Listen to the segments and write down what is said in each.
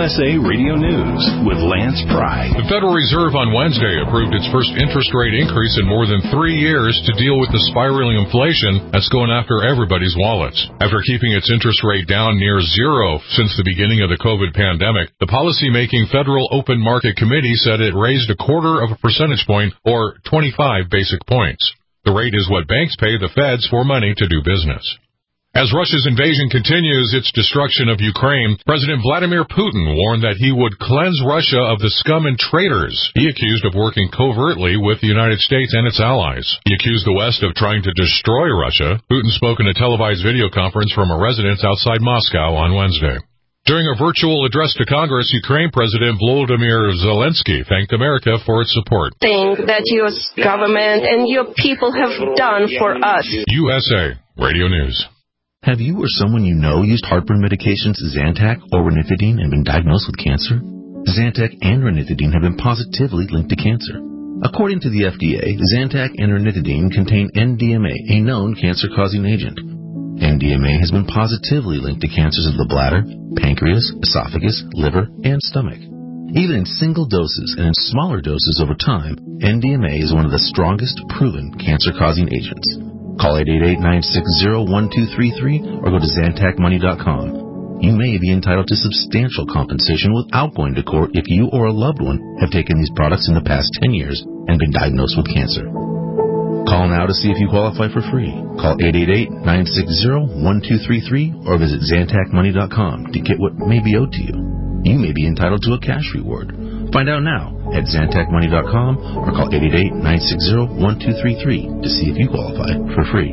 USA Radio News with Lance Pry. The Federal Reserve on Wednesday approved its first interest rate increase in more than 3 years to deal with the spiraling inflation that's going after everybody's wallets. After keeping its interest rate down near zero since the beginning of the COVID pandemic, the policy-making Federal Open Market Committee said it raised 0.25 percentage point, or 25 basic points. The rate is what banks pay the feds for money to do business. As Russia's invasion continues its destruction of Ukraine, President Vladimir Putin warned that he would cleanse Russia of the scum and traitors he accused of working covertly with the United States and its allies. He accused the West of trying to destroy Russia. Putin spoke in a televised video conference from a residence outside Moscow on Wednesday. During a virtual address to Congress, Ukraine President Volodymyr Zelensky thanked America for its support. Thing that your government and your people have done for us. USA Radio News. Have you or someone you know used heartburn medications Zantac or ranitidine and been diagnosed with cancer? Zantac and ranitidine have been positively linked to cancer. According to the FDA, Zantac and ranitidine contain NDMA, a known cancer-causing agent. NDMA has been positively linked to cancers of the bladder, pancreas, esophagus, liver, and stomach. Even in single doses and in smaller doses over time, NDMA is one of the strongest proven cancer-causing agents. Call 888-960-1233 or go to ZantacMoney.com. You may be entitled to substantial compensation without going to court if you or a loved one have taken these products in the past 10 years and been diagnosed with cancer. Call now to see if you qualify for free. Call 888-960-1233 or visit ZantacMoney.com to get what may be owed to you. You may be entitled to a cash reward. Find out now at ZantacMoney.com or call 888-960-1233 to see if you qualify for free.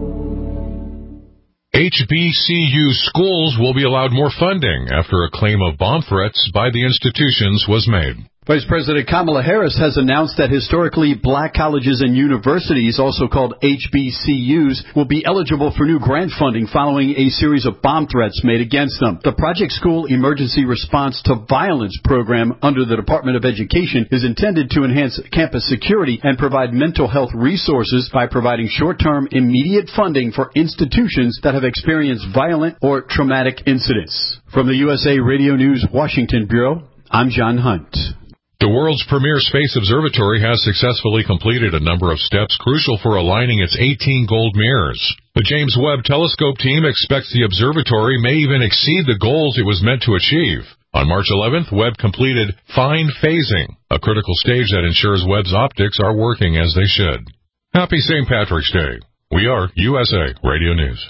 HBCU schools will be allowed more funding after a claim of bomb threats by the institutions was made. Vice President Kamala Harris has announced that historically black colleges and universities, also called HBCUs, will be eligible for new grant funding following a series of bomb threats made against them. The Project School Emergency Response to Violence program under the Department of Education is intended to enhance campus security and provide mental health resources by providing short-term, immediate funding for institutions that have experienced violent or traumatic incidents. From the USA Radio News Washington Bureau, I'm John Hunt. The world's premier space observatory has successfully completed a number of steps crucial for aligning its 18 gold mirrors. The James Webb Telescope team expects the observatory may even exceed the goals it was meant to achieve. On March 11th, Webb completed fine phasing, a critical stage that ensures Webb's optics are working as they should. Happy St. Patrick's Day. We are USA Radio News.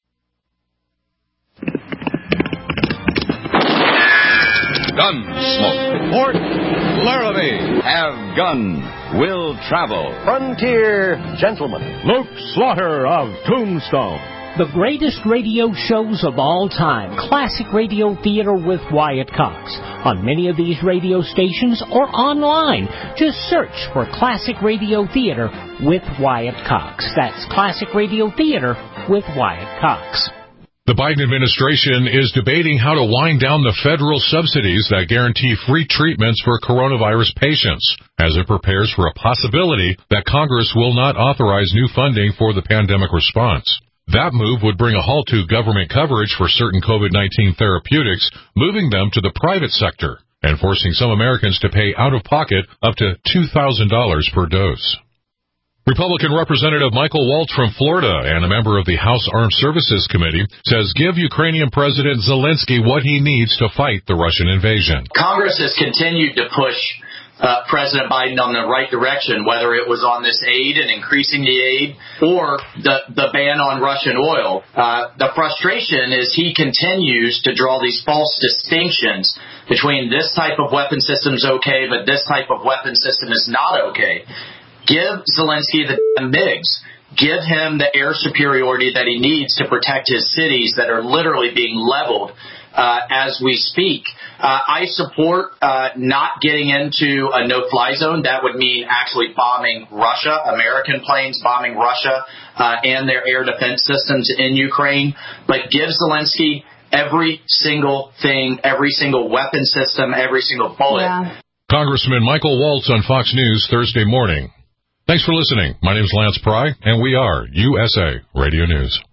Gunsmoke. Fort Laramie. Have gun. Will travel. Frontier Gentleman. Luke Slaughter of Tombstone. The greatest radio shows of all time. Classic Radio Theater with Wyatt Cox. On many of these radio stations or online. Just search for Classic Radio Theater with Wyatt Cox. That's Classic Radio Theater with Wyatt Cox. The Biden administration is debating how to wind down the federal subsidies that guarantee free treatments for coronavirus patients, as it prepares for a possibility that Congress will not authorize new funding for the pandemic response. That move would bring a halt to government coverage for certain COVID-19 therapeutics, moving them to the private sector and forcing some Americans to pay out-of-pocket up to $2,000 per dose. Republican Representative Michael Waltz from Florida and a member of the House Armed Services Committee says give Ukrainian President Zelensky what he needs to fight the Russian invasion. Congress has continued to push President Biden on the right direction, whether it was on this aid and increasing the aid or the ban on Russian oil. The frustration is he continues to draw these false distinctions between this type of weapon system is okay, but this type of weapon system is not okay. Give Zelensky the MiGs. Give him the air superiority that he needs to protect his cities that are literally being leveled as we speak. I support not getting into a no-fly zone. That would mean actually bombing Russia, American planes bombing Russia and their air defense systems in Ukraine. But give Zelensky every single thing, every single weapon system, every single bullet. Yeah. Congressman Michael Waltz on Fox News Thursday morning. Thanks for listening. My name is Lance Pry, and we are USA Radio News.